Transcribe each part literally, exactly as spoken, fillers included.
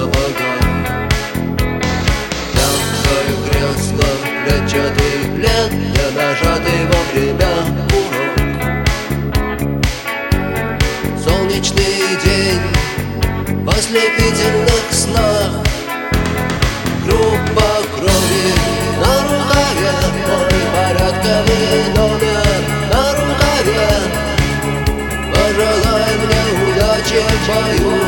сапогах. Мягкое кресло, клетчатый плед, не нажатый вовремя курок. Солнечный день в ослепительных снах. Группа крови на рукаве, мой порядковый номер на рукаве. Пожелай мне удачи в бою,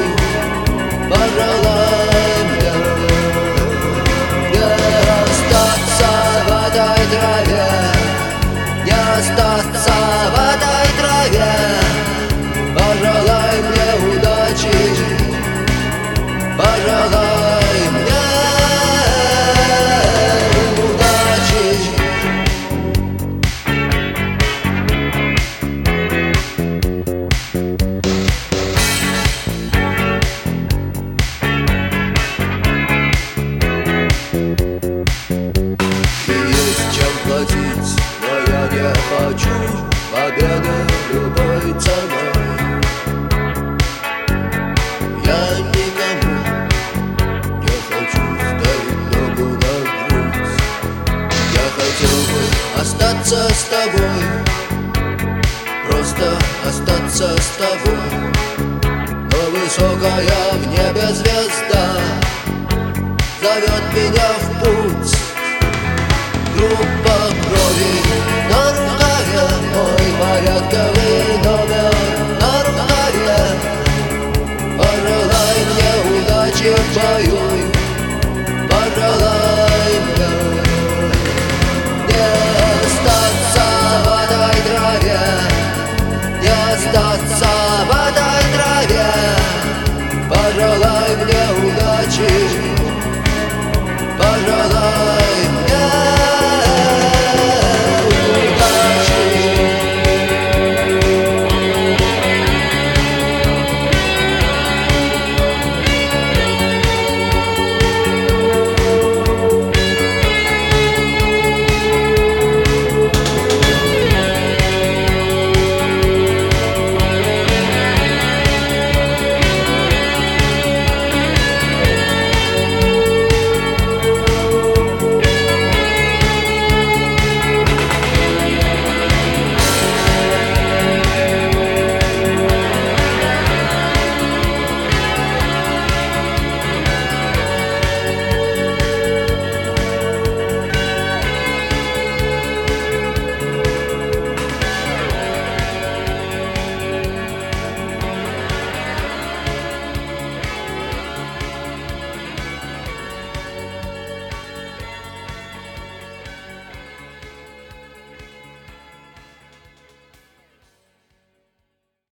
пожелай мне не остаться в этой траве, не остаться в этой траве. Пожелай мне удачи, пожелай мне платить, но я не хочу победы любой ценой. Я никому не хочу ставить ногу на грудь. Я хотел бы остаться с тобой, просто остаться с тобой. Но высокая в небе звезда зовет меня в путь. Группа крови на рукаве, мой порядковый номер на рукаве. Пожелай мне удачи в бою.